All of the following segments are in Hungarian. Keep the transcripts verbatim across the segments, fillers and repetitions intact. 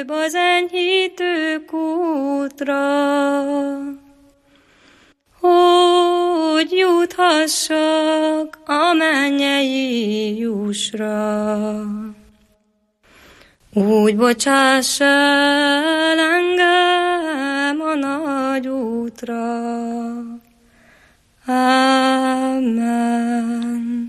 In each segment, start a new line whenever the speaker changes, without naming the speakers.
előbb az enyhítő kútra, hogy juthassak a mennyei jussra. Úgy bocsáss el engem a nagy útra. Amen.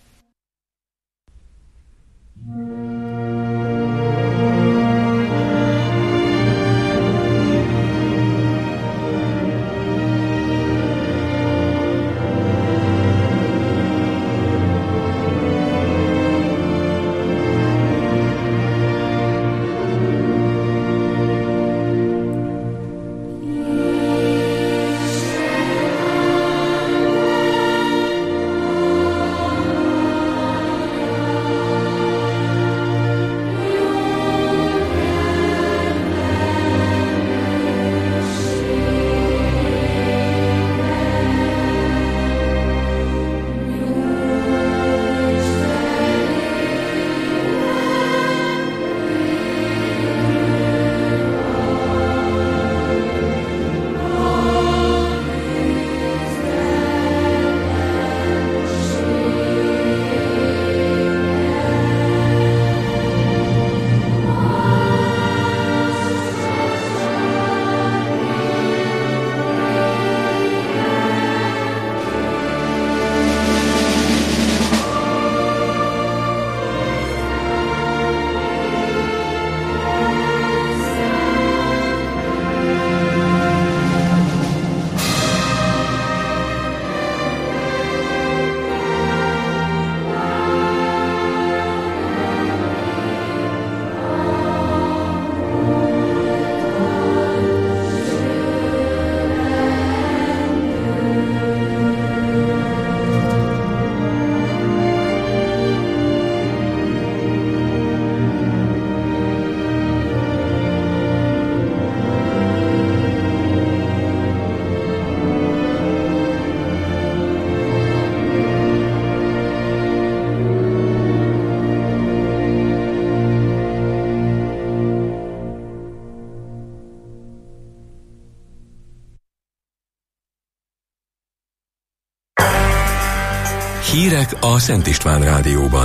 Hírek a Szent István Rádióban.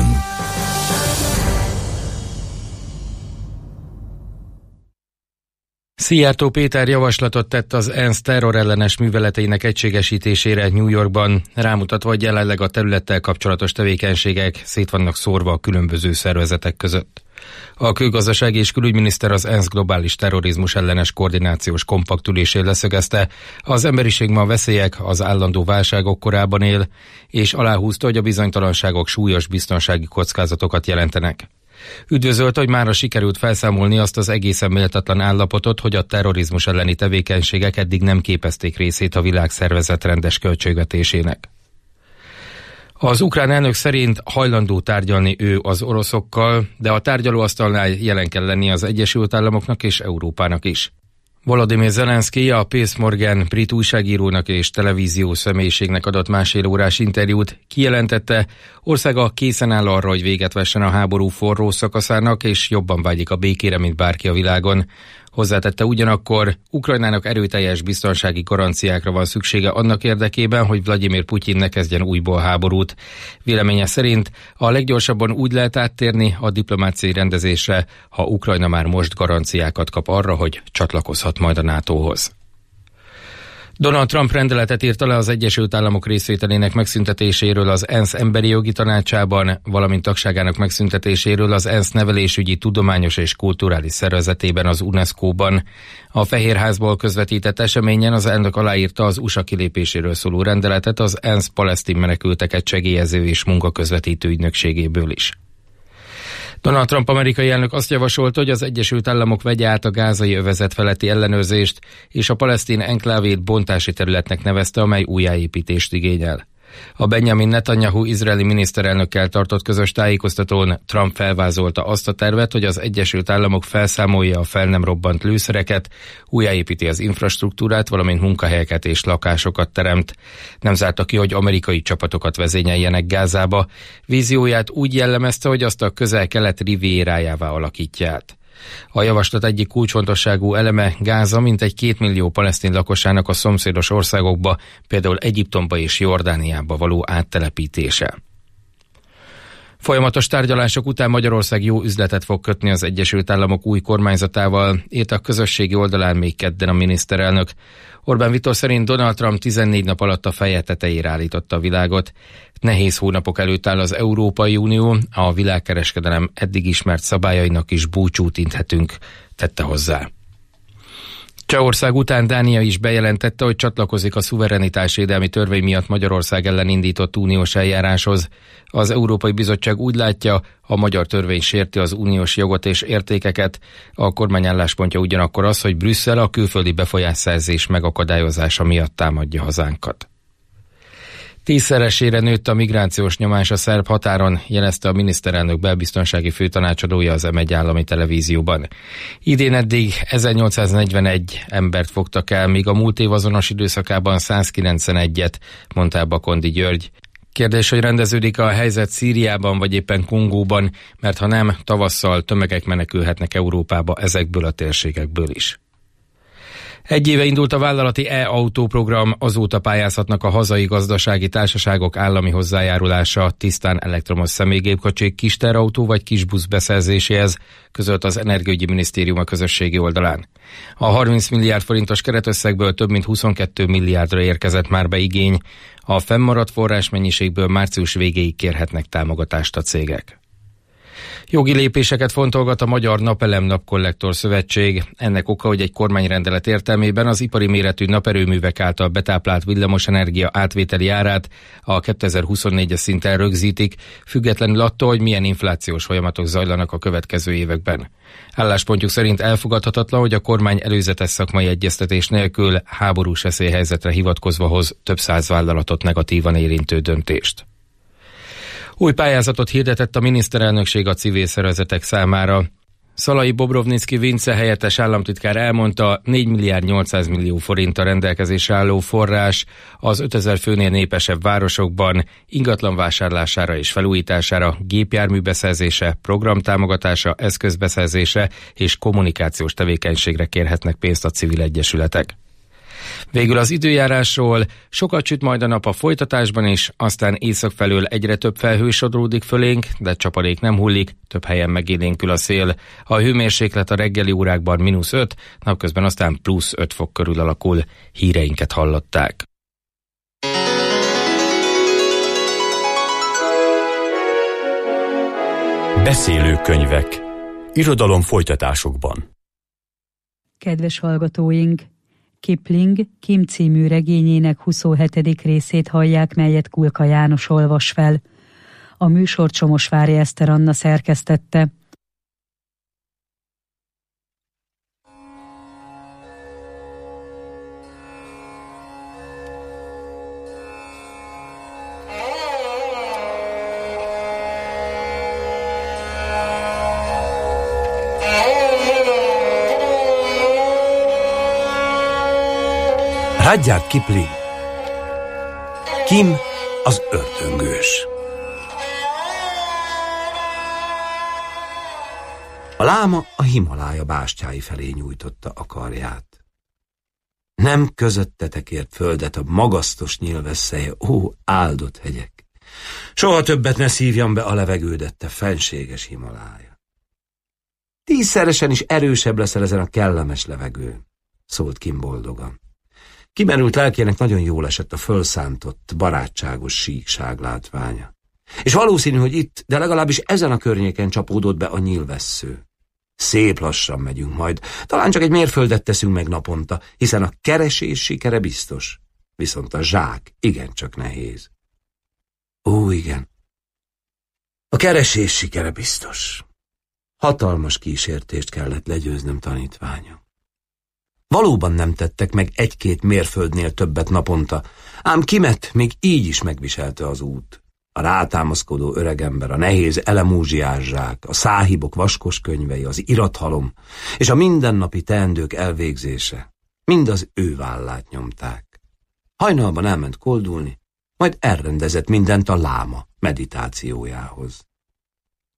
Szijjártó Péter javaslatot tett az ENSZ terrorellenes műveleteinek egységesítésére New Yorkban, rámutatva, hogy jelenleg a területtel kapcsolatos tevékenységek szét vannak szórva a különböző szervezetek között. A külgazdasági és külügyminiszter az ENSZ globális terrorizmus ellenes koordinációs kompakt ülésén leszögezte, az emberiség ma a veszélyek, az állandó válságok korában él, és aláhúzta, hogy a bizonytalanságok súlyos biztonsági kockázatokat jelentenek. Üdvözölte, hogy mára sikerült felszámolni azt az egészen méltatlan állapotot, hogy a terrorizmus elleni tevékenységek eddig nem képezték részét a világszervezet rendes költségvetésének. Az ukrán elnök szerint hajlandó tárgyalni ő az oroszokkal, de a tárgyalóasztalnál jelen kell lenni az Egyesült Államoknak és Európának is. Volodymyr Zelenszky a Piers Morgan brit újságírónak és televíziós személyiségnek adott másfél órás interjút, kijelentette, országa készen áll arra, hogy véget vessen a háború forró szakaszának, és jobban vágyik a békére, mint bárki a világon. Hozzátette ugyanakkor, Ukrajnának erőteljes biztonsági garanciákra van szüksége annak érdekében, hogy Vladimir Putyin ne kezdjen újból háborút. Véleménye szerint a leggyorsabban úgy lehet áttérni a diplomáciai rendezésre, ha Ukrajna már most garanciákat kap arra, hogy csatlakozhat majd a nátóhoz. Donald Trump rendeletet írt alá az Egyesült Államok részvételének megszüntetéséről az ENSZ Emberi Jogi Tanácsában, valamint tagságának megszüntetéséről az ENSZ Nevelésügyi, Tudományos és Kulturális Szervezetében, az UNESCO-ban. A Fehérházból közvetített eseményen az elnök aláírta az u es á kilépéséről szóló rendeletet az ENSZ palesztin menekülteket segélyező és munkaközvetítő ügynökségéből is. Donald Trump amerikai elnök azt javasolta, hogy az Egyesült Államok vegye át a gázai övezet feletti ellenőrzést, és a palesztin enklávét bontási területnek nevezte, amely újjáépítést igényel. A Benjamin Netanyahu izraeli miniszterelnökkel tartott közös tájékoztatón Trump felvázolta azt a tervet, hogy az Egyesült Államok felszámolja a fel nem robbant lőszereket, újjáépíti az infrastruktúrát, valamint munkahelyeket és lakásokat teremt. Nem zárta ki, hogy amerikai csapatokat vezényeljenek Gázába. Vízióját úgy jellemezte, hogy azt a közel-kelet riviérájává alakítja át. A javaslat egyik kulcsfontosságú eleme Gáza mintegy két millió palesztin lakossának a szomszédos országokba, például Egyiptomba és Jordániába való áttelepítése. Folyamatos tárgyalások után Magyarország jó üzletet fog kötni az Egyesült Államok új kormányzatával, írt a közösségi oldalán még kedden a miniszterelnök. Orbán Viktor szerint Donald Trump tizennégy nap alatt a feje tetejére állította a világot. Nehéz hónapok előtt áll az Európai Unió, a világkereskedelem eddig ismert szabályainak is búcsút inthetünk, tette hozzá. Csehország után Dánia is bejelentette, hogy csatlakozik a szuverenitásvédelmi törvény miatt Magyarország ellen indított uniós eljáráshoz. Az Európai Bizottság úgy látja, a magyar törvény sérti az uniós jogot és értékeket. A kormány álláspontja ugyanakkor az, hogy Brüsszel a külföldi befolyásszerzés megakadályozása miatt támadja hazánkat. Tízszeresére nőtt a migrációs nyomás a szerb határon, jelezte a miniszterelnök belbiztonsági főtanácsadója az em egy állami televízióban. Idén eddig ezernyolcszáznegyvenegy embert fogtak el, míg a múlt év azonos időszakában százkilencvenegyet, mondta Bakondi György. Kérdés, hogy rendeződik a helyzet Szíriában vagy éppen Kongóban, mert ha nem, tavasszal tömegek menekülhetnek Európába ezekből a térségekből is. Egy éve indult a vállalati e-autó program, azóta pályázhatnak a hazai gazdasági társaságok állami hozzájárulása tisztán elektromos személygépkocsik, kis terautó vagy kisbusz beszerzéséhez, közölt az Energiaügyi Minisztérium a közösségi oldalán. A harminc milliárd forintos keretösszegből több mint huszonkettő milliárdra érkezett már be igény, a fennmaradt forrásmennyiségből március végéig kérhetnek támogatást a cégek. Jogi lépéseket fontolgat a Magyar Napelem Napkollektor Szövetség. Ennek oka, hogy egy kormányrendelet értelmében az ipari méretű naperőművek által betáplált villamosenergia átvételi árát a kétezer-huszonnégyes szinten rögzítik, függetlenül attól, hogy milyen inflációs folyamatok zajlanak a következő években. Álláspontjuk szerint elfogadhatatlan, hogy a kormány előzetes szakmai egyeztetés nélkül háborús veszélyhelyzetre hivatkozva hoz több száz vállalatot negatívan érintő döntést. Új pályázatot hirdetett a miniszterelnökség a civil szervezetek számára. Szalai Bobrovnicki Vince helyettes államtitkár elmondta, négy milliárd nyolcszáz millió forint a rendelkezésre álló forrás az ötezer főnél népesebb városokban ingatlan vásárlására és felújítására, gépjárműbeszerzése, programtámogatása, eszközbeszerzése és kommunikációs tevékenységre kérhetnek pénzt a civil egyesületek. Végül az időjárásról: sokat süt majd a nap a folytatásban is, aztán észak felől egyre több felhő sodródik fölénk, de csapadék nem hullik, több helyen megélénkül a szél. A hőmérséklet a reggeli órákban mínusz öt, napközben aztán plusz öt fok körül alakul. Híreinket hallották.
Beszélőkönyvek. Irodalom folytatásokban.
Kedves hallgatóink! Kipling Kim című regényének huszonhetedik részét hallják, melyet Kulka János olvas fel. A műsort Somosvári Eszter Anna szerkesztette.
Rudyard Kipling. Kim az ördöngős. A láma a Himalája bástyái felé nyújtotta a karját. Nem közöttetek ért földet a magasztos nyilvesszeje, ó, áldott hegyek! Soha többet ne szívjam be a levegődet, te fenséges Himalája. Tízszeresen is erősebb leszel ezen a kellemes levegőn, szólt Kim boldogan. Kimerült lelkének nagyon jól esett a fölszántott, barátságos síkság látványa. És valószínű, hogy itt, de legalábbis ezen a környéken csapódott be a nyílvessző. Szép lassan megyünk majd, talán csak egy mérföldet teszünk meg naponta, hiszen a keresés sikere biztos, viszont a zsák igencsak nehéz. Ó, igen. A keresés sikere biztos. Hatalmas kísértést kellett legyőznöm, tanítványom. Valóban nem tettek meg egy-két mérföldnél többet naponta, ám Kimet még így is megviselte az út. A rátámaszkodó öregember, a nehéz elemúzsiázzsák, a száhibok vaskos könyvei, az irathalom és a mindennapi teendők elvégzése mind az ő vállát nyomták. Hajnalban elment koldulni, majd elrendezett mindent a láma meditációjához.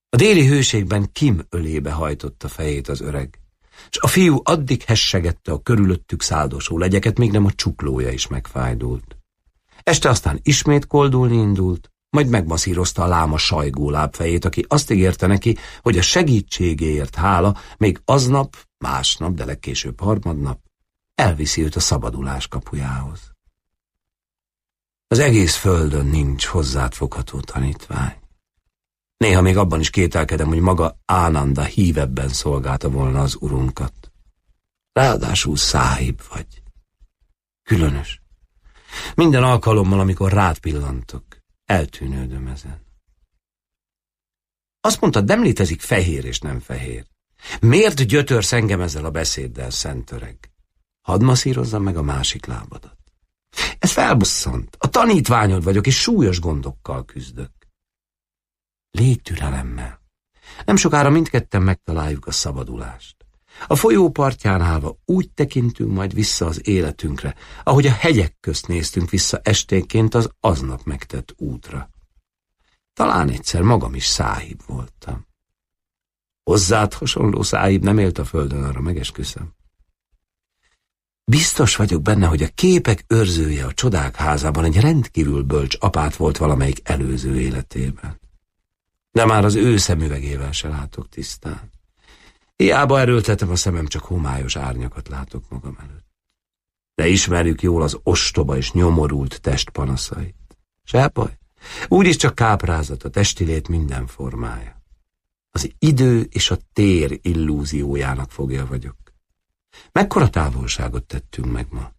A déli hőségben Kim ölébe hajtotta fejét az öreg, és a fiú addig hessegette a körülöttük száldosó legyeket, míg nem a csuklója is megfájdult. Este aztán ismét koldulni indult, majd megmasszírozta a láma sajgó lábfejét, aki azt ígérte neki, hogy a segítségéért hála még aznap, másnap, de legkésőbb harmadnap elviszi őt a szabadulás kapujához. Az egész földön nincs hozzád fogható tanítvány. Néha még abban is kételkedem, hogy maga Ánanda hívebben szolgálta volna az urunkat. Ráadásul száhib vagy. Különös. Minden alkalommal, amikor rád pillantok, eltűnődöm ezen. Azt mondtad, nem létezik fehér és nem fehér. Miért gyötörsz engem ezzel a beszéddel, szent öreg? Hadd masszírozzam meg a másik lábadat. Ez felbosszant. A tanítványod vagyok, és súlyos gondokkal küzdök. Légy türelemmel. Nem sokára mindketten megtaláljuk a szabadulást. A folyó partján állva úgy tekintünk majd vissza az életünkre, ahogy a hegyek közt néztünk vissza esténként az aznap megtett útra. Talán egyszer magam is száhib voltam. Hozzád hasonló száhib nem élt a földön, arra megesküszöm. Biztos vagyok benne, hogy a képek őrzője a csodák házában egy rendkívül bölcs apát volt valamelyik előző életében. De már az ő szemüvegével se látok tisztán. Hiába erőltetem a szemem, csak homályos árnyakat látok magam előtt. De ismerjük jól az ostoba és nyomorult test panaszait. Se baj, úgyis csak káprázat, a testi lét minden formája. Az idő és a tér illúziójának fogja vagyok. Mekkora távolságot tettünk meg ma?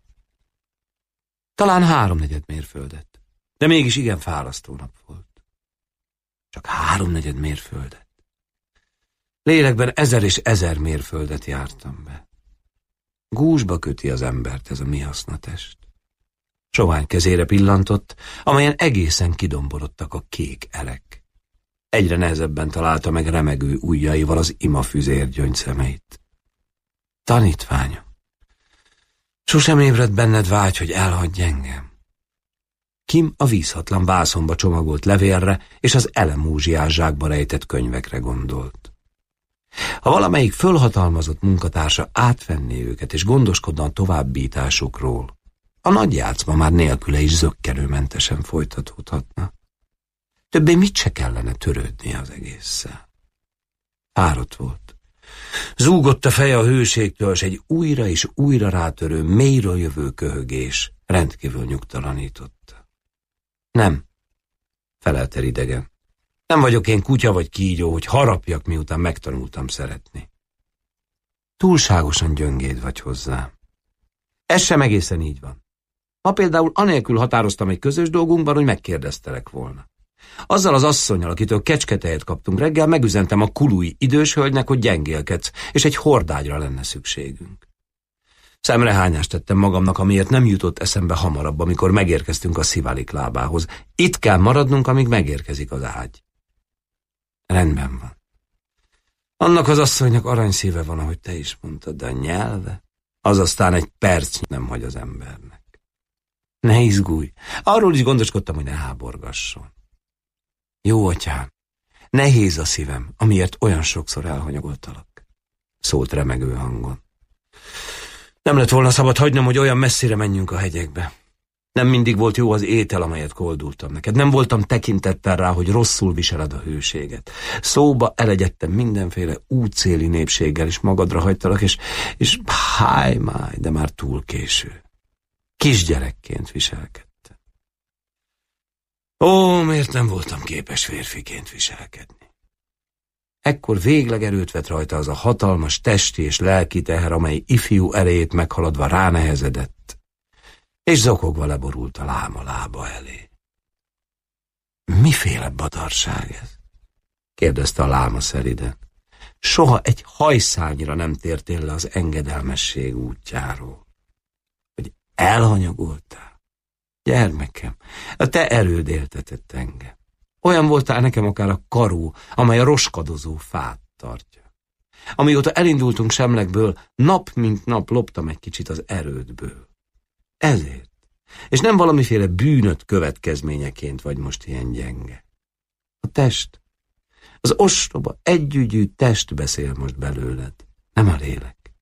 Talán háromnegyed mérföldet, de mégis igen fárasztó nap volt. Csak háromnegyed mérföldet. Lélekben ezer és ezer mérföldet jártam be. Gúzsba köti az embert ez a mi hasznatest. Sovány kezére pillantott, amelyen egészen kidomborodtak a kék elek. Egyre nehezebben találta meg remegő ujjaival az imafüzér gyöngyszemeit. Tanítványom, sosem ébredt benned vágy, hogy elhagyj engem. Kim a vízhatlan vászonba csomagolt levélre és az elemúzsiás zsákba rejtett könyvekre gondolt. Ha valamelyik fölhatalmazott munkatársa átvenné őket és gondoskodna a továbbításukról, a nagy játszma már nélküle is zökkenőmentesen folytatódhatna. Többé mit se kellene törődnie az egésszel. Fáradt volt. Zúgott a feje a hőségtől, s egy újra és újra rátörő, mélyről jövő köhögés rendkívül nyugtalanította. Nem, felelte idegen. Nem vagyok én kutya vagy kígyó, hogy harapjak, miután megtanultam szeretni. Túlságosan gyöngéd vagy hozzám. Ez sem egészen így van. Ma például anélkül határoztam egy közös dolgunkban, hogy megkérdeztelek volna. Azzal az asszonnyal, akitől kecsketejet kaptunk reggel, megüzentem a kului idős hölgynek, hogy gyengélkedsz, és egy hordágyra lenne szükségünk. Szemrehányást tettem magamnak, amiért nem jutott eszembe hamarabb, amikor megérkeztünk a Szivalik lábához. Itt kell maradnunk, amíg megérkezik az ágy. Rendben van. Annak az asszonynak aranyszíve van, ahogy te is mondtad, de a nyelve, az aztán egy perc nem hagy az embernek. Ne izgulj, arról is gondoskodtam, hogy ne háborgasson. Jó atyám, nehéz a szívem, amiért olyan sokszor elhanyagoltalak, szólt remegő hangon. Nem lett volna szabad hagynom, hogy olyan messzire menjünk a hegyekbe. Nem mindig volt jó az étel, amelyet koldultam neked. Nem voltam tekintettel rá, hogy rosszul viseled a hőséget. Szóba elegyedtem mindenféle útszéli népséggel, és magadra hagytalak, és, és háj máj, de már túl késő. Kisgyerekként viselkedtem. Ó, miért nem voltam képes férfiként viselkedni? Ekkor végleg erőt vett rajta az a hatalmas testi és lelki teher, amely ifjú erejét meghaladva ránehezedett, és zokogva leborult a láma lába elé. Miféle badarság ez? kérdezte a láma szeliden. Soha egy hajszányra nem tértél le az engedelmesség útjáról. Hogy elhanyagoltál? Gyermekem, a te erőd éltetett engem. Olyan voltál nekem akár a karó, amely a roskadozó fát tartja. Amióta elindultunk Semlekből, nap mint nap loptam egy kicsit az erődből. Ezért. És nem valamiféle bűnöt következményeként vagy most ilyen gyenge. A test, Az ostoba, együgyű test beszél most belőled, nem a lélek.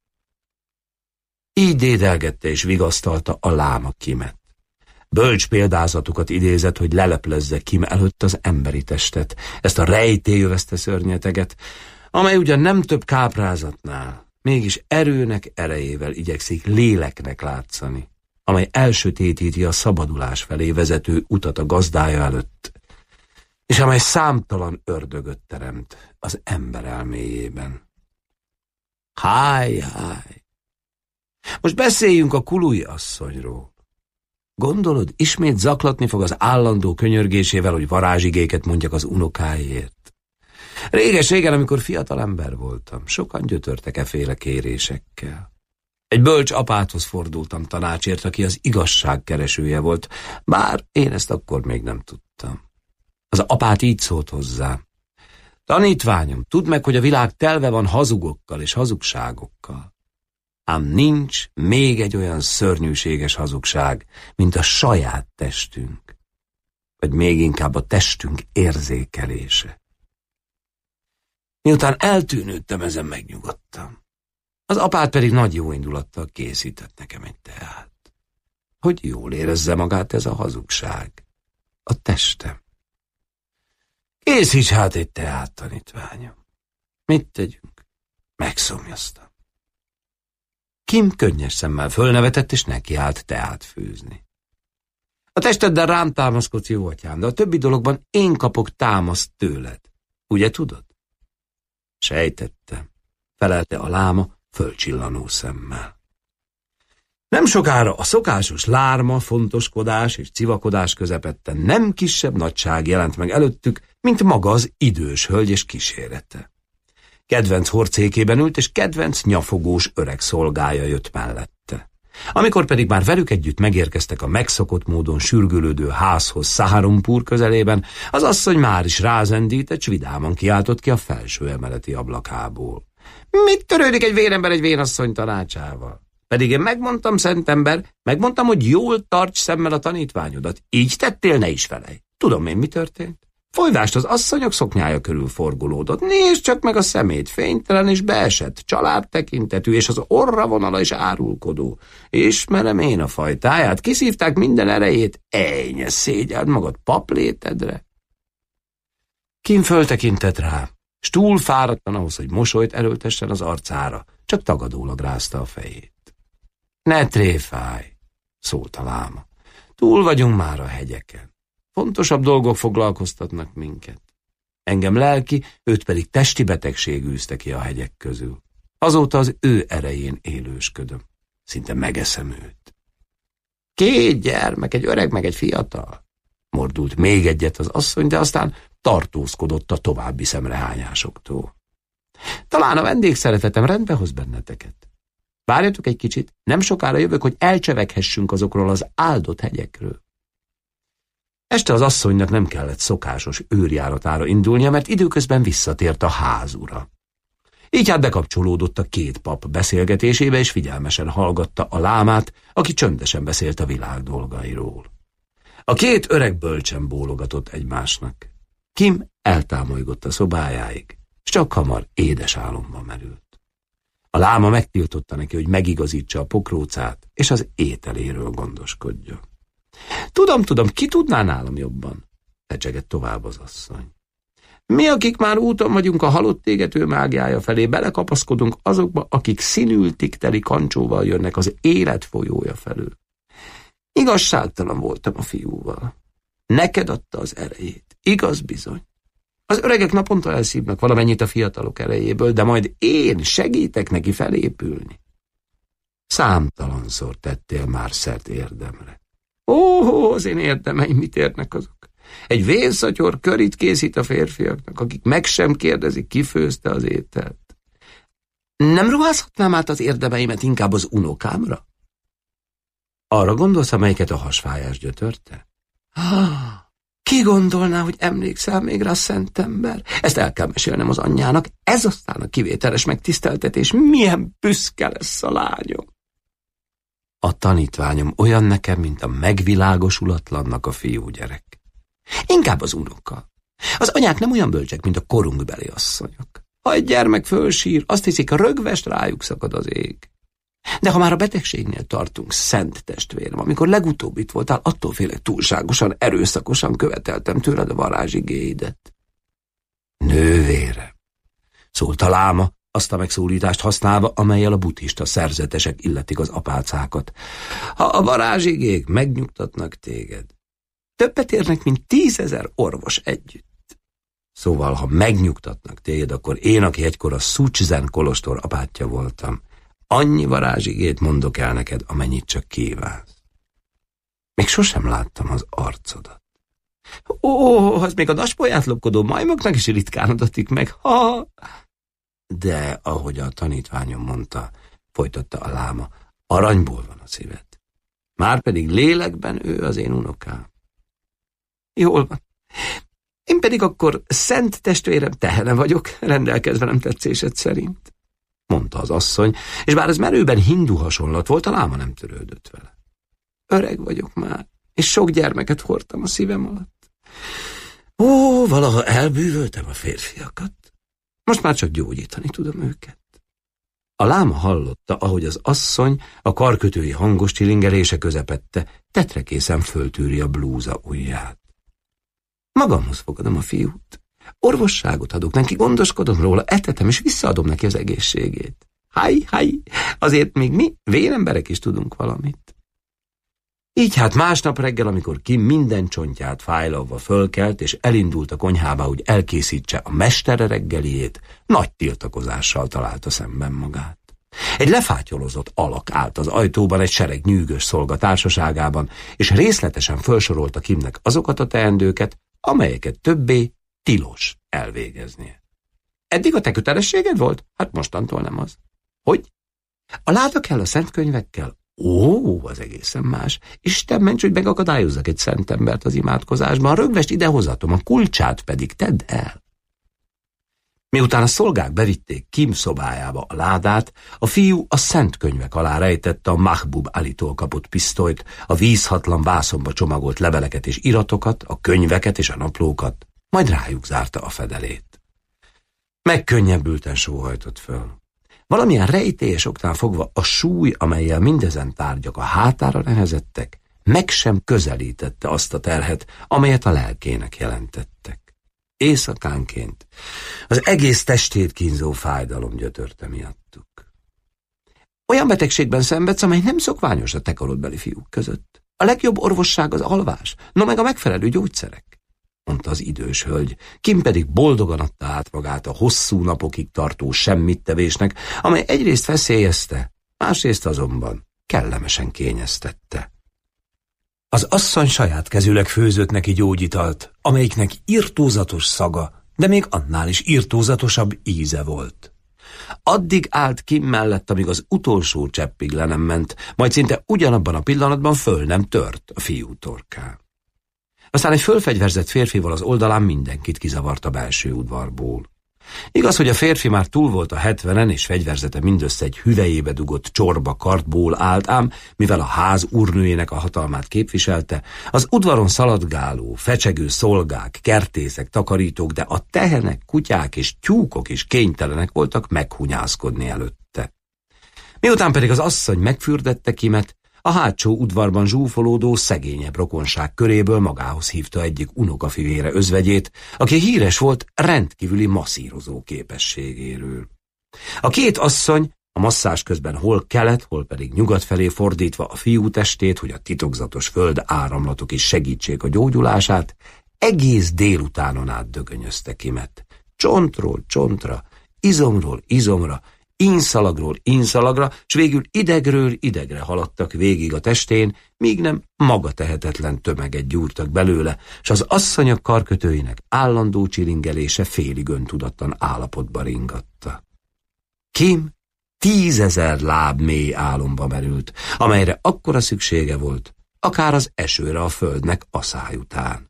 Így dédelgette és vigasztalta a láma Kimet. Bölcs példázatokat idézett, hogy leleplezze Kim előtt az emberi testet, ezt a rejtélyövezte szörnyeteget, amely ugyan nem több káprázatnál, mégis erőnek erejével igyekszik léleknek látszani, amely elsötétíti a szabadulás felé vezető utat a gazdája előtt, és amely számtalan ördögöt teremt az ember elméjében. Háj, háj! Most beszéljünk a Kului asszonyról. Gondolod, ismét zaklatni fog az állandó könyörgésével, hogy varázsigéket mondjak az unokáért? Réges-régen, amikor fiatal ember voltam, sokan gyötörtek e féle kérésekkel. Egy bölcs apáthoz fordultam tanácsért, aki az igazság keresője volt, bár én ezt akkor még nem tudtam. Az apát így szólt hozzám: tanítványom, tudd meg, hogy a világ telve van hazugokkal és hazugságokkal. Ám nincs még egy olyan szörnyűséges hazugság, mint a saját testünk, vagy még inkább a testünk érzékelése. Miután eltűnődtem, ezen megnyugodtam. Az apát pedig nagy jóindulattal készített nekem egy teát, hogy jól érezze magát ez a hazugság, a testem. Készíts hát egy teát, tanítványom. Mit tegyünk? Megszomjaztam. Kim könnyes szemmel fölnevetett, és nekiállt teát főzni. A testeddel rám támaszkodsz, jó atyám, de a többi dologban én kapok támaszt tőled. Ugye tudod? Sejtettem, felelte a láma fölcsillanó szemmel. Nem sokára a szokásos lárma, fontoskodás és civakodás közepette nem kisebb nagyság jelent meg előttük, mint maga az idős hölgy és kísérete. Kedvenc horcékében ült, és kedvenc nyafogós öreg szolgája jött mellette. Amikor pedig már velük együtt megérkeztek a megszokott módon sürgölődő házhoz Szaharumpur közelében, az asszony már is rázendített, s vidáman kiáltott ki a felső emeleti ablakából. Mit törődik egy vérember egy vénasszony tanácsával? Pedig én megmondtam, szentember, megmondtam, hogy jól tarts szemmel a tanítványodat. Így tettél, ne is felej. Tudom én, mi történt? Folyvást az asszonyok szoknyája körül forgolódott. Nézd csak meg a szemét, fénytelen és beesett, család tekintetű, és az orra vonala is árulkodó. Ismerem én a fajtáját, kiszívták minden erejét, ejnye, szégyeld magad paplétedre. Kim föltekintett rá, s túl fáradtan ahhoz, hogy mosolyt erőltessen az arcára, csak tagadólag rázta a fejét. Ne tréfálj, szólt a láma, túl vagyunk már a hegyeken. Fontosabb dolgok foglalkoztatnak minket. Engem lelki, őt pedig testi betegség űzte ki a hegyek közül. Azóta az ő erején élősködöm. Szinte megeszem őt. Két gyermek, egy öreg meg egy fiatal. Mordult még egyet az asszony, de aztán tartózkodott a további szemrehányásoktól. Talán a vendégszeretetem rendbe hoz benneteket. Várjatok egy kicsit, nem sokára jövök, hogy elcseveghessünk azokról az áldott hegyekről. Este az asszonynak nem kellett szokásos őrjáratára indulnia, mert időközben visszatért a házura. Így hát bekapcsolódott a két pap beszélgetésébe, és figyelmesen hallgatta a lámát, aki csöndesen beszélt a világ dolgairól. A két öreg bölcsen bólogatott egymásnak. Kim eltámolygott a szobájáig, s csak hamar édes álomba merült. A láma megtiltotta neki, hogy megigazítsa a pokrócát, és az ételéről gondoskodjon. Tudom, tudom, ki tudná nálam jobban? Fecsegett tovább az asszony. Mi, akik már úton vagyunk a halott égető mágiája felé, belekapaszkodunk azokba, akik színültig teli kancsóval jönnek az élet folyója felől. Igazságtalan voltam a fiúval. Neked adta az erejét, igaz bizony. Az öregek naponta elszívnak valamennyit a fiatalok erejéből, de majd én segítek neki felépülni. Számtalanszor tettél már szert érdemre. Ó, az én érdemeim mit érnek azok? Egy vénszatyor körit készít a férfiaknak, akik meg sem kérdezik, ki főzte az ételt. Nem ruházhatnám át az érdemeimet inkább az unokámra? Arra gondolsz, amelyiket a hasfájás gyötörte? Ah, ki gondolná, hogy emlékszel még rá, szentember? Ezt el kell mesélnem az anyjának, ez aztán a kivételes megtiszteltetés, milyen büszke lesz a lányom. A tanítványom olyan nekem, mint a megvilágosulatlannak a fiúgyerek. Inkább az unoka. Az anyák nem olyan bölcsek, mint a korunkbeli asszonyok. Ha egy gyermek fölsír, azt hiszik, a rögvest rájuk szakad az ég. De ha már a betegségnél tartunk, szent testvérem, amikor legutóbb itt voltál, attól félek túlságosan, erőszakosan követeltem tőled a varázsigéidet. Nővérem, szólt a láma, azt a megszólítást használva, amellyel a buddhista szerzetesek illetik az apácákat. Ha a varázsigék megnyugtatnak téged, többet érnek, mint tízezer orvos együtt. Szóval, ha megnyugtatnak téged, akkor én, aki egykor a Szuczen kolostor apátja voltam, annyi varázsigét mondok el neked, amennyit csak kívánsz. Még sosem láttam az arcodat. Ó, az még a naspolyát lopkodó majmoknak is ritkán adatik meg, ha... De, ahogy a tanítványom mondta, folytatta a láma, aranyból van a szíved. Márpedig lélekben ő az én unokám. Jól van. Én pedig akkor szent testvérem tehene vagyok, rendelkezve nem tetszésed szerint, mondta az asszony, és bár ez merőben hindu hasonlat volt, a láma nem törődött vele. Öreg vagyok már, és sok gyermeket hordtam a szívem alatt. Ó, valaha elbűvöltem a férfiakat. Most már csak gyógyítani tudom őket. A láma hallotta, ahogy az asszony a karkötői hangos csilingelése közepette tetrekészen föltűri a blúza ujját. Magamhoz fogadom a fiút. Orvosságot adok neki, gondoskodom róla, etetem, és visszaadom neki az egészségét. Háj, háj, azért még mi, véremberek is tudunk valamit. Így hát másnap reggel, amikor Kim minden csontját fájlalva fölkelt, és elindult a konyhába, hogy elkészítse a mestere reggeliét, nagy tiltakozással találta szemben magát. Egy lefátyolozott alak állt az ajtóban egy sereg nyűgös szolga társaságában, és részletesen felsorolta Kimnek azokat a teendőket, amelyeket többé tilos elvégeznie. Eddig a te kötelességed volt? Hát mostantól nem az. Hogy? A láda kell a szent könyvekkel? Ó, az egészen más. Isten ments, hogy megakadályozzak egy szent embert az imádkozásban, a rögvest idehozatom, a kulcsát pedig tedd el. Miután a szolgák bevitték Kim szobájába a ládát, a fiú a szent könyvek alá rejtette a Mahbub Alitól kapott pisztolyt, a vízhatlan vászonba csomagolt leveleket és iratokat, a könyveket és a naplókat, majd rájuk zárta a fedelét. Megkönnyebbülten sóhajtott föl. Valamilyen rejtélyes oknál fogva a súly, amellyel mindezen tárgyak a hátára nehezettek, meg sem közelítette azt a terhet, amelyet a lelkének jelentettek. Éjszakánként az egész testét kínzó fájdalom gyötörte miattuk. Olyan betegségben szenvedsz, amely nem szokványos a te korodbeli fiúk között. A legjobb orvosság az alvás, no meg a megfelelő gyógyszerek, mondta az idős hölgy. Kim pedig boldogan adta át magát a hosszú napokig tartó semmittevésnek, amely egyrészt veszélyezte, másrészt azonban kellemesen kényeztette. Az asszony saját kezűleg főzött neki gyógyitalt, amelyiknek irtózatos szaga, de még annál is irtózatosabb íze volt. Addig állt Kim mellett, amíg az utolsó cseppig le nem ment, majd szinte ugyanabban a pillanatban föl nem tört a fiú torkán. Aztán egy fölfegyverzett férfival az oldalán mindenkit kizavart a belső udvarból. Igaz, hogy a férfi már túl volt a hetvenen, és fegyverzete mindössze egy hüvelyébe dugott csorba kartból állt, ám mivel a ház úrnőjének a hatalmát képviselte, az udvaron szaladgáló, fecsegő szolgák, kertészek, takarítók, de a tehenek, kutyák és tyúkok is kénytelenek voltak meghunyászkodni előtte. Miután pedig az asszony megfürdette Kimet, a hátsó udvarban zsúfolódó szegényebb rokonság köréből magához hívta egyik unokafivére özvegyét, aki híres volt rendkívüli masszírozó képességéről. A két asszony a masszázs közben hol kelet, hol pedig nyugat felé fordítva a fiú testét, hogy a titokzatos föld áramlatok is segítsék a gyógyulását, egész délutánon át dögönyözte Kimet. Csontról csontra, izomról izomra, ínszalagról ínszalagra, s végül idegről idegre haladtak végig a testén, míg nem maga tehetetlen tömeget gyúrtak belőle, s az asszonyok karkötőinek állandó csilingelése félig öntudatlan állapotba ringatta. Kim tízezer láb mély álomba merült, amelyre akkora szüksége volt, akár az esőre a földnek aszály után.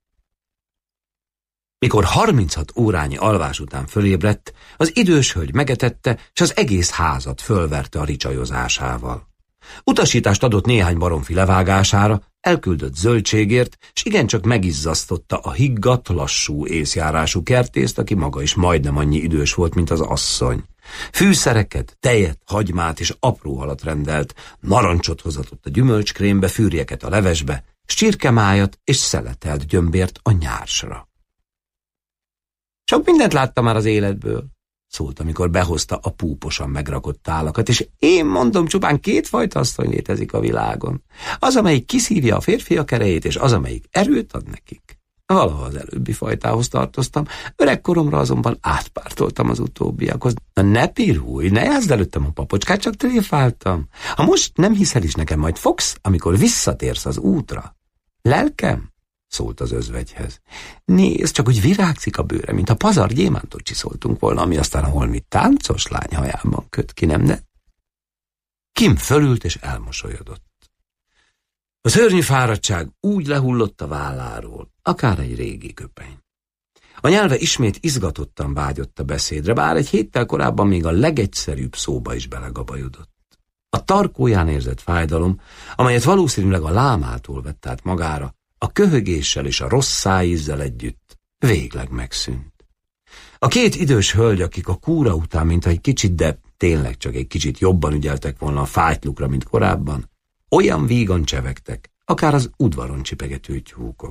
Mikor harminchat órányi alvás után fölébredt, az idős hölgy megetette, s az egész házat fölverte a ricsajozásával. Utasítást adott néhány baromfi levágására, elküldött zöldségért, s igencsak megizzasztotta a higgadt, lassú észjárású kertészt, aki maga is majdnem annyi idős volt, mint az asszony. Fűszereket, tejet, hagymát és apró halat rendelt, narancsot hozatott a gyümölcskrémbe, fűrjeket a levesbe, s csirkemájat és szeletelt gyömbért a nyársra. Sok mindent láttam már az életből, szólt, amikor behozta a púposan megrakott tálakat, és én mondom, csupán kétfajta asszony létezik a világon. Az, amelyik kiszívja a férfiak erejét, és az, amelyik erőt ad nekik. Valaha az előbbi fajtához tartoztam, öregkoromra azonban átpártoltam az utóbbiakhoz. Na ne pirulj, ne játszd előttem a papocskát, csak tréfáltam. Ha most nem hiszel is nekem, majd fogsz, amikor visszatérsz az útra. Lelkem? Szólt az özvegyhez. Nézd, csak úgy virágzik a bőre, mint a pazar gyémántot csiszoltunk volna, ami aztán a holmi táncos lány hajában köt ki, nem de? Kim fölült és elmosolyodott. A szörnyű fáradtság úgy lehullott a válláról, akár egy régi köpeny. A nyelve ismét izgatottan vágyott a beszédre, bár egy héttel korábban még a legegyszerűbb szóba is belegabajodott. A tarkóján érzett fájdalom, amelyet valószínűleg a lámától vett át magára, a köhögéssel és a rossz szájízzel együtt végleg megszűnt. A két idős hölgy, akik a kúra után, mintha egy kicsit, de tényleg csak egy kicsit jobban ügyeltek volna a fátylukra, mint korábban, olyan vígan csevegtek, akár az udvaron csipegető tyúkok.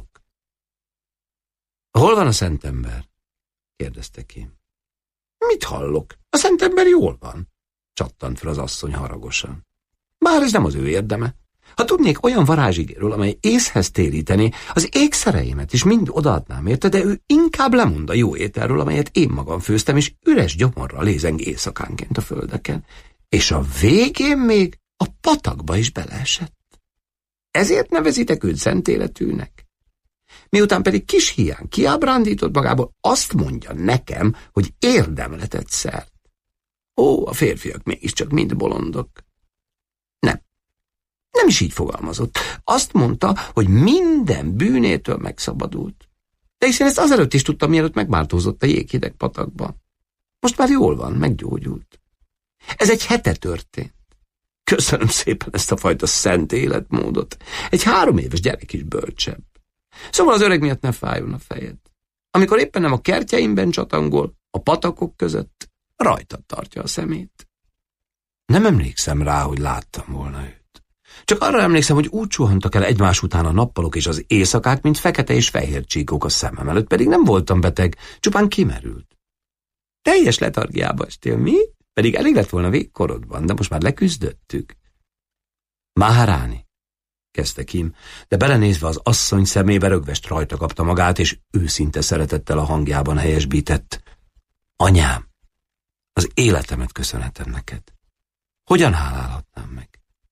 Hol van a szentember? Kérdezte Kim. Mit hallok? A szentember jól van, csattant fel az asszony haragosan. Bár ez nem az ő érdeme. Ha tudnék olyan varázsigéről, amely észhez téríteni, az ékszereimet is mind odaadnám érte, de ő inkább lemond a jó ételről, amelyet én magam főztem, és üres gyomorral lézeng éjszakánként a földeken. És a végén még a patakba is beleesett. Ezért nevezitek őt szent életűnek? Miután pedig kis hián kiábrándított magából, azt mondja nekem, hogy érdemre tett szert. Ó, a férfiak mégiscsak mind bolondok. Nem. Nem is így fogalmazott. Azt mondta, hogy minden bűnétől megszabadult. De hiszen ezt azelőtt is tudtam, mielőtt megmártózott a jéghideg patakban. Most már jól van, meggyógyult. Ez egy hete történt. Köszönöm szépen ezt a fajta szent életmódot. Egy három éves gyerek is bölcsebb. Szóval az öreg miatt ne fájjon a fejed. Amikor éppen nem a kertjeimben csatangol, a patakok között, rajtad tartja a szemét. Nem emlékszem rá, hogy láttam volna őt. Csak arra emlékszem, hogy úgy suhantak el egymás után a nappalok és az éjszakák, mint fekete és fehér csíkok a szemem előtt, pedig nem voltam beteg, csupán kimerült. Teljes letargiába estél, mi? Pedig elég lett volna végkorodban, de most már leküzdöttük. Maharani, kezdte Kim, de belenézve az asszony szemébe rögvest rajta kapta magát, és őszinte szeretettel a hangjában helyesbített. Anyám, az életemet köszönhetem neked. Hogyan hálálhatnám meg?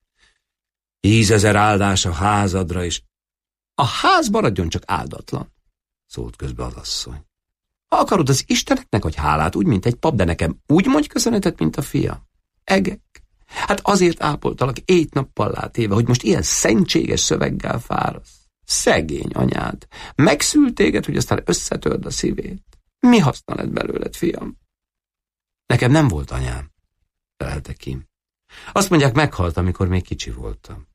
Tízezer áldás a házadra, és a ház maradjon csak áldatlan, szólt közbe az asszony. Ha akarod az Isteneknek adj hálát, úgy, mint egy pap, de nekem úgy mondj köszönetet, mint a fia. Egek. Hát azért ápoltalak éjt-nappal látéve, hogy most ilyen szentséges szöveggel fárasz. Szegény anyád. Megszült téged, hogy aztán összetörd a szívét. Mi haszna lett belőled, fiam? Nekem nem volt anyám, felelte Kim. Azt mondják, meghalt, amikor még kicsi voltam.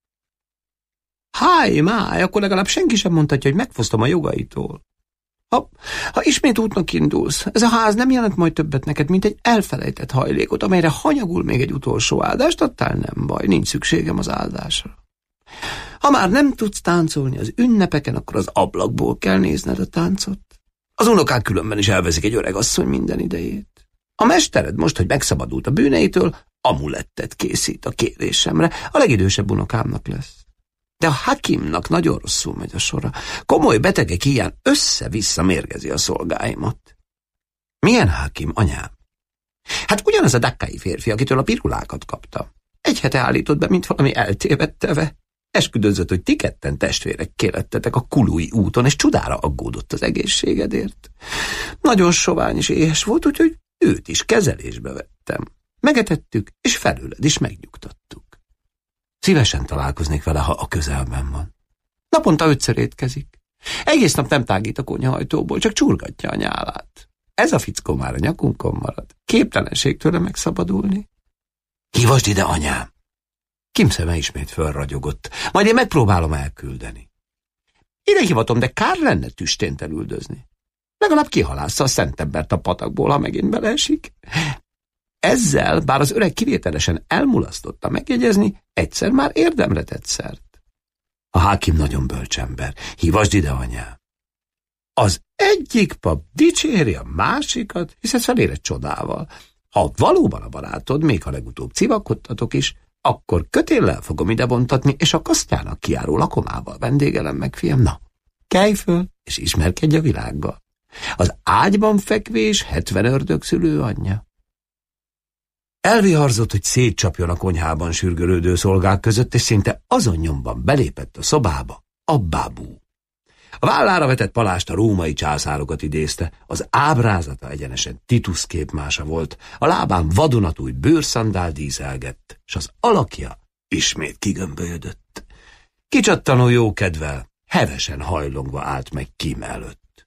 Háj, máj, akkor legalább senki sem mondhatja, hogy megfosztom a jogaitól. Ha, ha ismét útnak indulsz, ez a ház nem jelent majd többet neked, mint egy elfelejtett hajlékot, amelyre hanyagul még egy utolsó áldást adtál, nem baj, nincs szükségem az áldásra. Ha már nem tudsz táncolni az ünnepeken, akkor az ablakból kell nézned a táncot. Az unokák különben is elveszik egy öreg asszony minden idejét. A mestered most, hogy megszabadult a bűneitől, amulettet készít a kérésemre, a legidősebb unokámnak lesz. De a Hakimnak nagyon rosszul megy a sora. Komoly betegek ilyen össze-vissza mérgezi a szolgáimat. Milyen Hakim, anyám? Hát ugyanaz a dakkai férfi, akitől a pirulákat kaptam. Egy hete állított be, mint valami eltévedt teve. Esküdözött, hogy ti ketten testvérek lettetek a Kului úton, és csodára aggódott az egészségedért. Nagyon sovány és éhes volt, úgyhogy őt is kezelésbe vettem. Megetettük, és felőled is megnyugtattuk. Szívesen találkoznék vele, ha a közelben van. Naponta ötször étkezik. Egész nap nem tágít a konyhajtóból, csak csurgatja a nyálát. Ez a fickó már a nyakunkon marad. Képtelenség tőle megszabadulni. Hívasd ide, anyám! Kim szeme ismét fölragyogott. Majd én megpróbálom elküldeni. Ide hivatom, de kár lenne tüstént elüldözni. Legalább kihalásza a szentembert a patakból, ha megint beleesik. Ezzel, bár az öreg kivételesen elmulasztotta megjegyezni, egyszer már érdemre tett szert. A hákim nagyon bölcs ember. Hívasd ide, anyám. Az egyik pap dicséri a másikat, hisz ez felére csodával. Ha valóban a barátod, még ha legutóbb civakodtatok is, akkor kötéllel fogom ide bontatni, és a kasztyának kijáró lakomával vendégelem meg, fiam. Na, kelj föl, és ismerkedj a világba. Az ágyban fekvés hetven ördög szülő anyja. Elviharzott, hogy szétcsapjon a konyhában sürgölődő szolgák között, és szinte azon nyomban belépett a szobába a bábú. A vállára vetett palást a római császárokat idézte, az ábrázata egyenesen Titus képmása volt, a lábán vadonatúj bőrszandál díszelgett, s az alakja ismét kigömbölyödött. Kicsattanó jókedvel, hevesen hajlongva állt meg Kim előtt.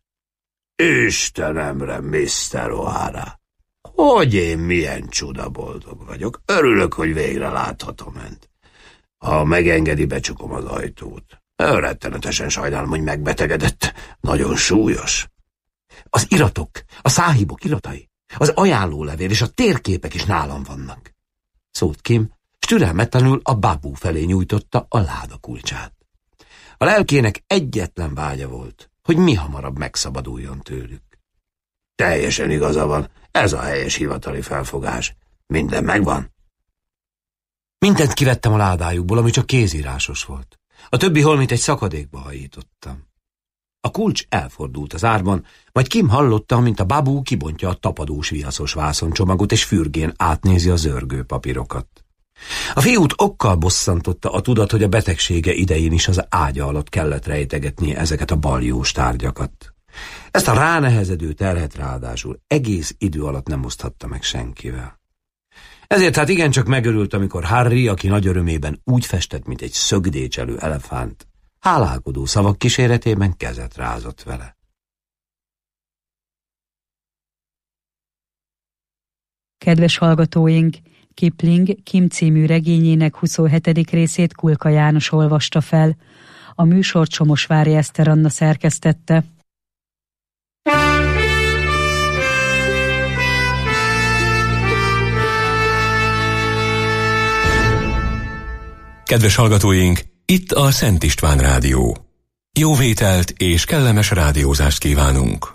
Istenemre, miszter O'Hara! Hogy én milyen csuda boldog vagyok. Örülök, hogy végre láthatom önt. Ha megengedi, becsukom az ajtót. Rettenetesen sajnálom, hogy megbetegedett. Nagyon súlyos. Az iratok, a száhibok iratai, az ajánlólevél és a térképek is nálam vannak. Szólt Kim, s türelmetlenül a bábú felé nyújtotta a láda kulcsát. A lelkének egyetlen vágya volt, hogy mi hamarabb megszabaduljon tőlük. Teljesen igaza van, ez a helyes hivatali felfogás. Minden megvan? Mindent kivettem a ládájukból, ami csak kézírásos volt. A többi holmit egy szakadékba hajítottam. A kulcs elfordult az árban, majd Kim hallotta, mint a bábú kibontja a tapadós viaszos vászoncsomagot, és fürgén átnézi a zörgő papírokat. A fiút okkal bosszantotta a tudat, hogy a betegsége idején is az ágya alatt kellett rejtegetnie ezeket a baljós tárgyakat. Ezt a ránehezedő terhet ráadásul egész idő alatt nem oszthatta meg senkivel. Ezért hát igencsak megörült, amikor Harry, aki nagy örömében úgy festett, mint egy szögdécselő elefánt, hálálkodó szavak kíséretében kezet rázott vele.
Kedves hallgatóink, Kipling Kim című regényének huszonhetedik részét Kulka János olvasta fel. A műsort Somosvári Eszter Anna szerkesztette.
Kedves hallgatóink, itt a Szent István Rádió. Jó vételt és kellemes rádiózást kívánunk!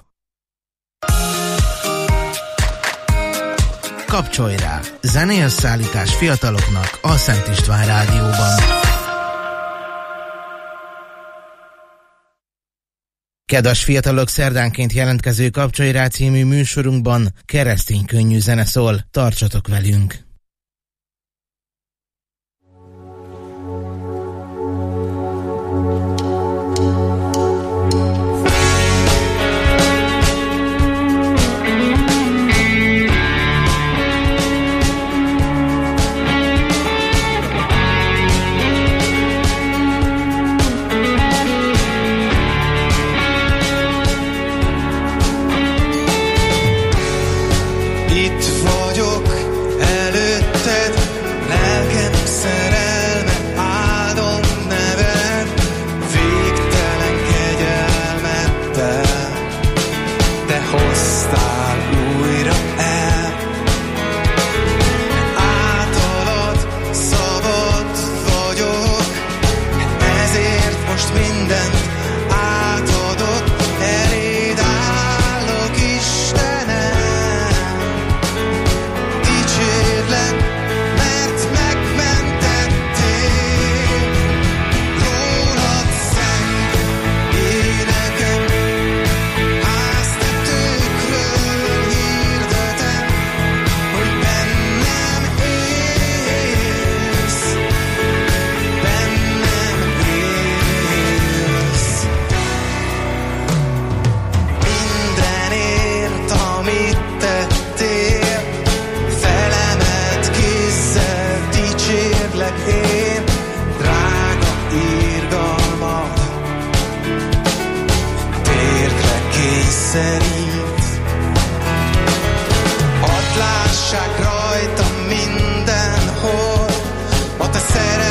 Kapcsolj rá! Zenélyösszállítás fiataloknak a Szent István Rádióban. Kedves fiatalok, szerdánként jelentkező Kapcsolj rá című műsorunkban keresztény könnyű zene szól. Tartsatok velünk!
Hadd lássák rajta mindenhol a te szeretet.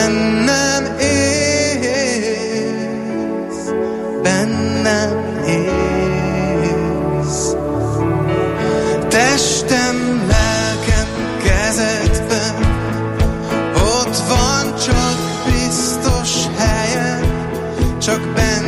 bennem élsz, bennem élsz. Testem, lelkem kezedben, ott van csak biztos helyen, csak benned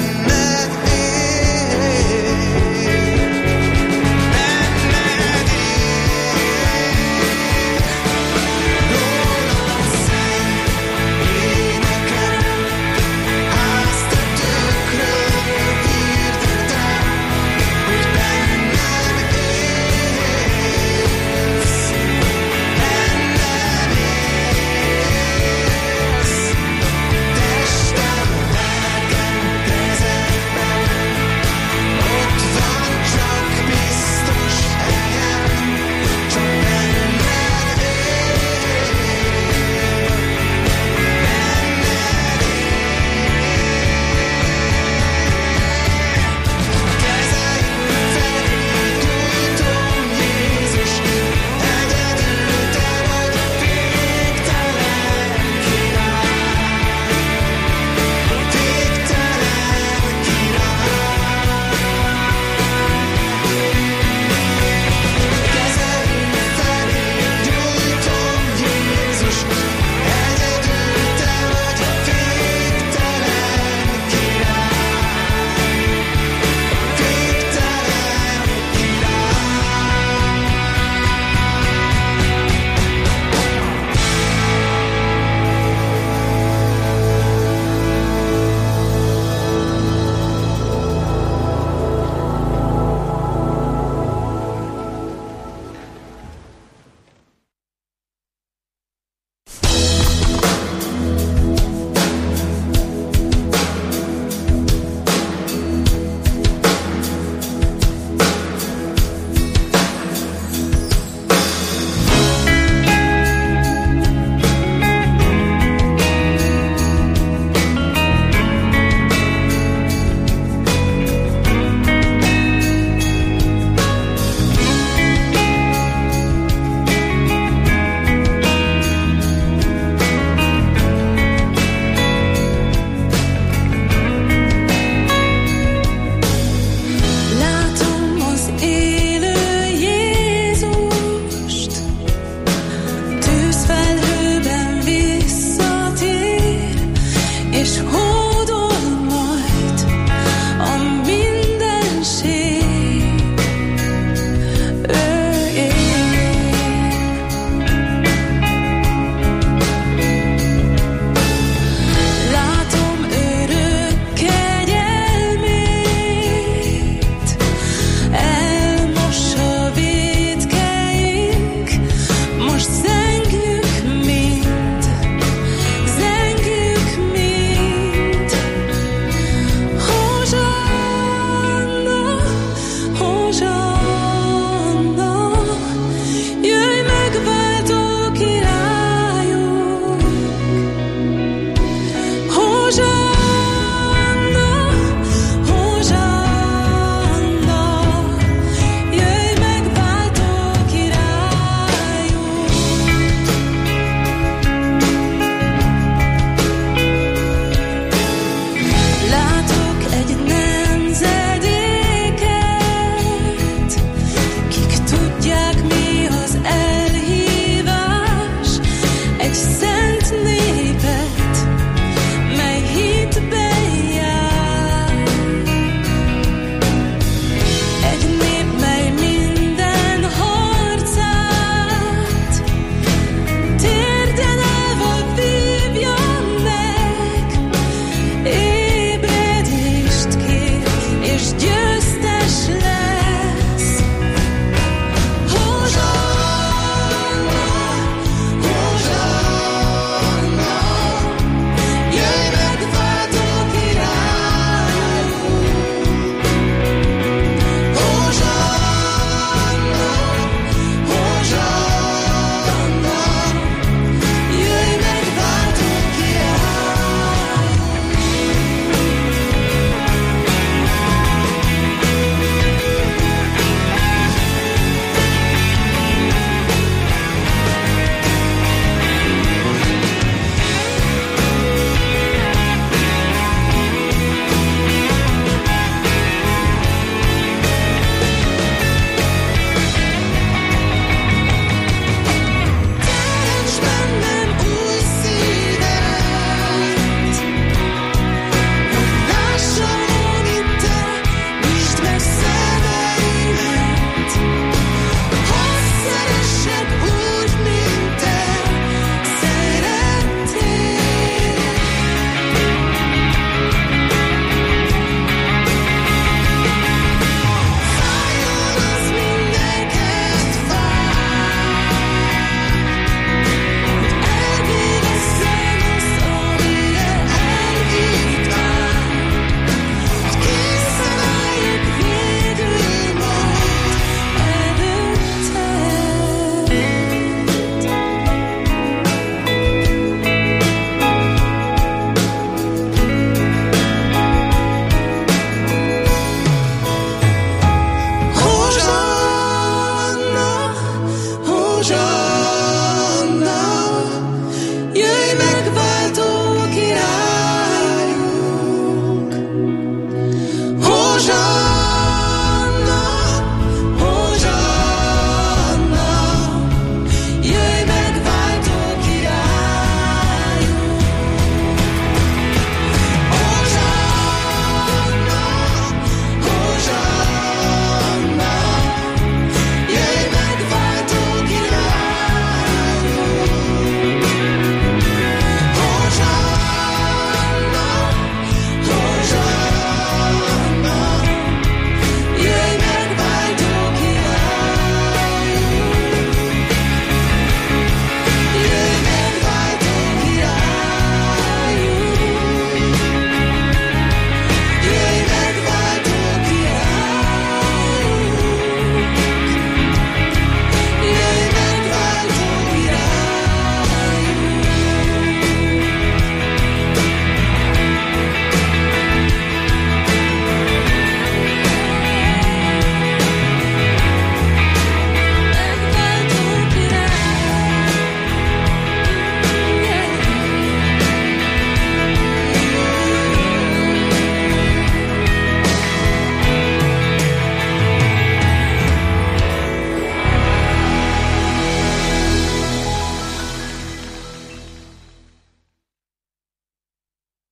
Zengjük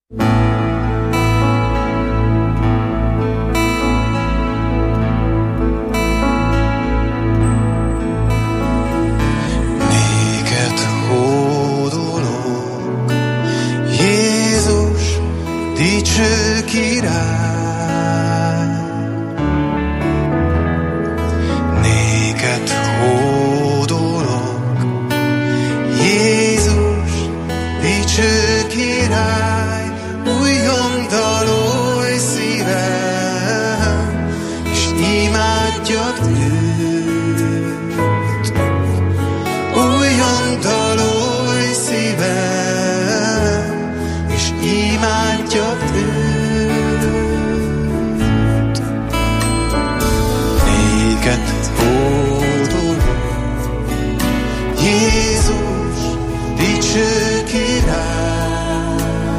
Néked hódolok, Jézus, dicső király. Néked hódolok, Jézus, dicső király. Újjon dalolj szívem, és imádjak őt. Újjon dalolj szívem, és imádjak őt. Néked hódolok, Jézus, dicső király.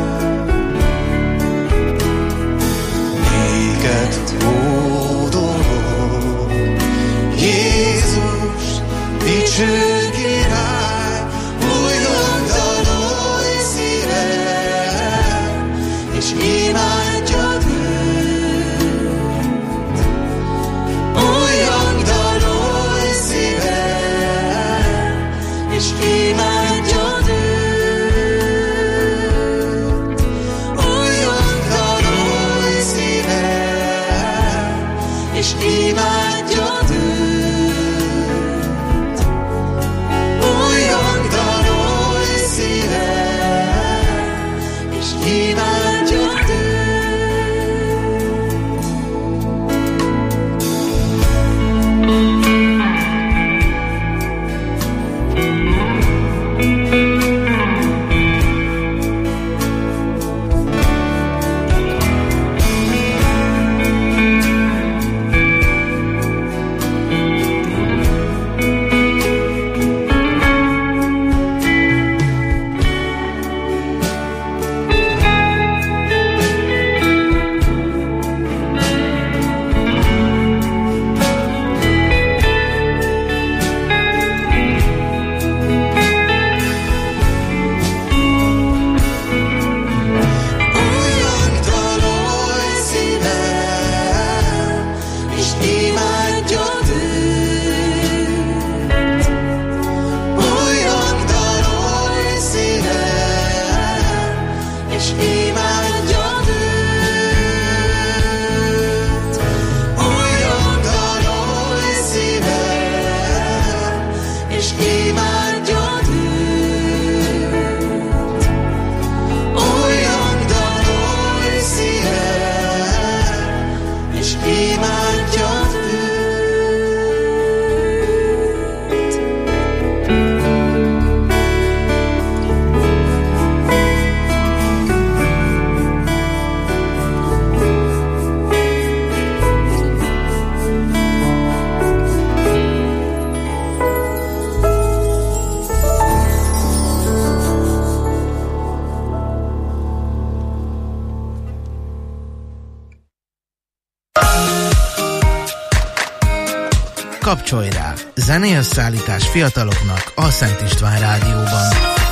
Néked hódolok, Jézus, dicső király. Újjon dalolj szívem, és imádjak őt. Újjon dalolj szívem, és imádjak őt. Újjon dalolj szívem, és imádjak őt. Újjon dalolj szívem, és imádjak őt. Újjon dalolj szívem, és imádjak őt. Újjon dalolj szívem, és imádjak őt. Újjon dalolj szívem, és imádjak őt. Újjon dalolj szívem, és imádjak őt.
Kapcsolj rá! Zenéösszállítás fiataloknak a Szent István Rádióban.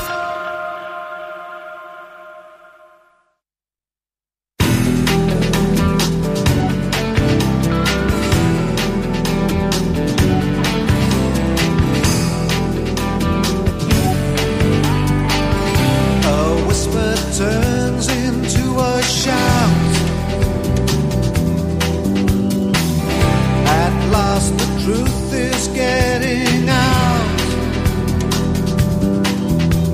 A whisper turns into a shout. At last the truth is getting out.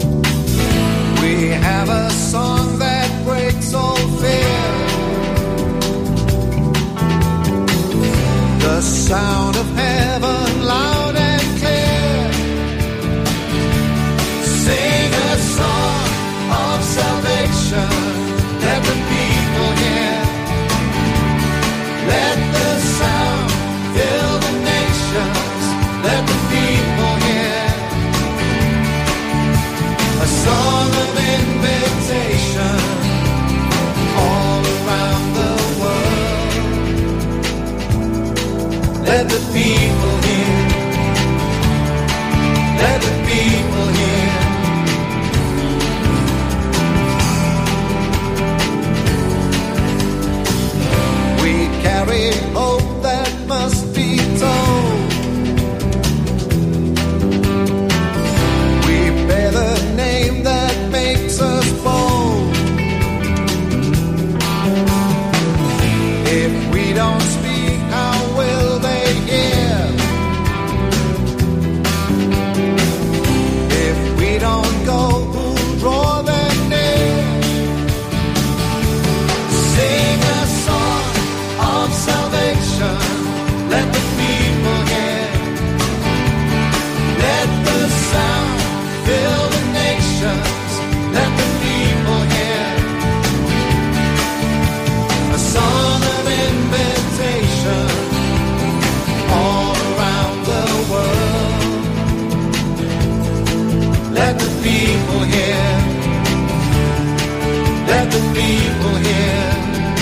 that the people hear.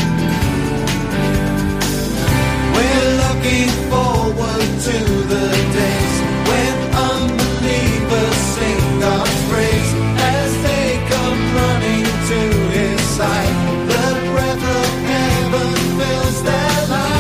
We're looking forward to the days when unbelievers sing God's praise as they come running to His side. The breath of heaven fills their lives.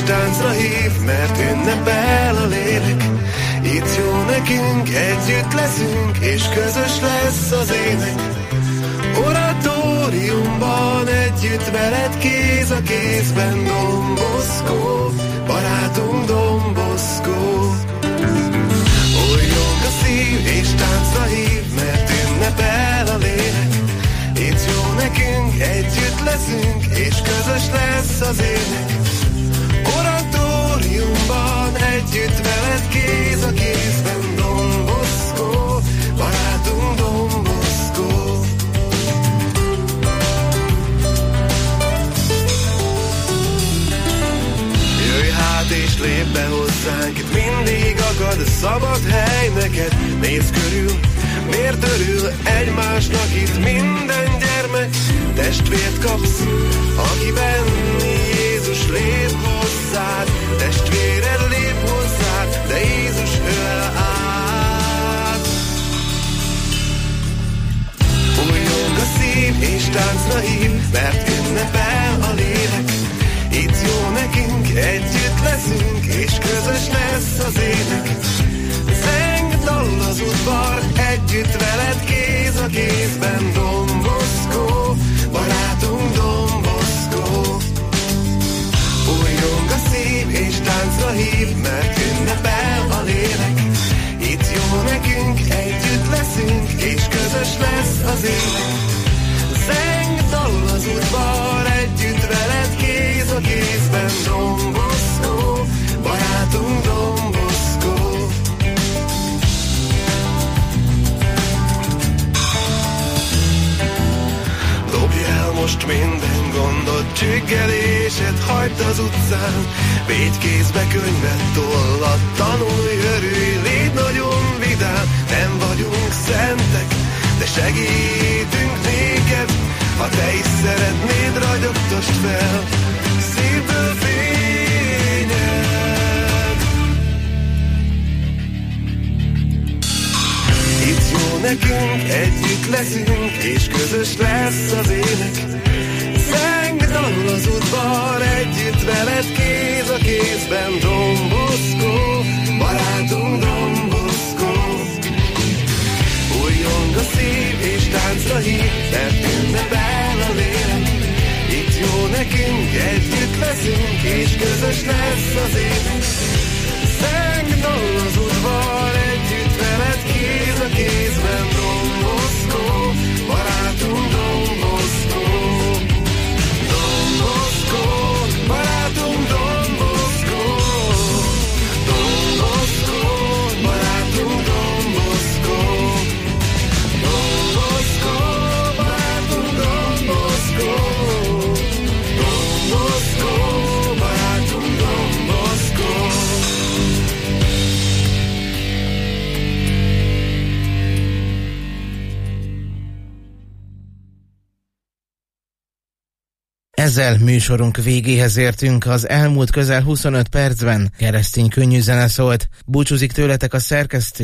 táncra hív, mert ünnepel a lélek. Itt jó nekünk, együtt leszünk, és közös lesz az ének. Oratóriumban együtt veled kéz a kézben, Don Bosco, barátunk Don Bosco. Újjong a szív és táncra hív, mert ünnepel a lélek. Itt jó nekünk, együtt leszünk, és közös lesz az ének. Oratóriumban együtt veled kéz a kézben, Don Bosco, barátunk Don Bosco. Jöjj hát és lépj be hozzánk, itt mindig akad szabad hely neked. Nézz körül, miért örül egymásnak itt minden gyermek? Testvért kapsz, akiben Jézus lép hozzád. Testvéred lép hozzád, de Jézus öl át. Újjong a szív és táncra hív, mert ünnepel a lélek. Itt jó nekünk, együtt leszünk, és közös lesz az ének. Zeng dal az udvar, együtt veled kéz a kézben, Don Bosco, barátunk Don Bosco. Újjong a szív és táncra hív, mert ünnepel a lélek. Itt jó nekünk, együtt leszünk, és közös lesz az ének. Zeng dal az udvar, együtt veled kéz a kézben, Don Bosco, barátunk Don Bosco. Dobj el most minden gondot, csüggelésed, hagyd az utcán. Védj kézbe könyvet, tollat, tanulj, örülj, légy nagyon vidám. Nem vagyunk szentek, de segítünk néked. Ha te is szeretnéd, ragyogtasd fel szívből fényed. Itt jó nekünk, együtt leszünk, és közös lesz az ének. Zeng dal az udvar, együtt veled kéz a kézben, Don Bosco, barátunk Don Bosco. Újjong a szív és táncra hív, mert ünnepel a lélek. Itt jó nekünk, együtt leszünk, és közös lesz az ének. Zeng dal az udvar, együtt veled kéz a kézben, Don Bosco, barátunk Don Bosco. Don Bosco, barátunk Don Bosco. Don Bosco, barátunk Don Bosco. Don Bosco, barátunk Don Bosco. Don Bosco, barátunk Don Bosco.
Ezzel műsorunk végéhez értünk, az elmúlt közel huszonöt percben keresztény könnyű zene szólt. Búcsúzik tőletek a szerkesztő